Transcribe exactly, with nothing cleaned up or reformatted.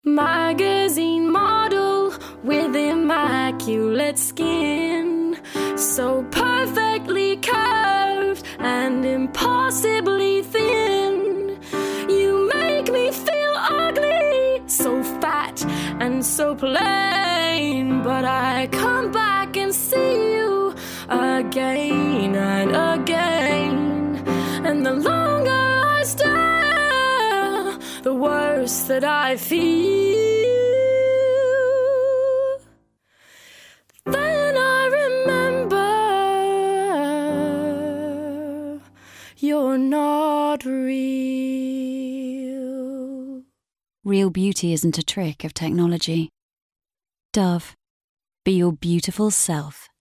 Magazine model with immaculate skin, so perfectly curved and impossibly thin. You make me feel ugly, so fat and so plain, but I come back and see you again and again. And the longer I stare, the worse that I feel. Then I remember you're not real. Real beauty isn't a trick of technology. Dove, be your beautiful self.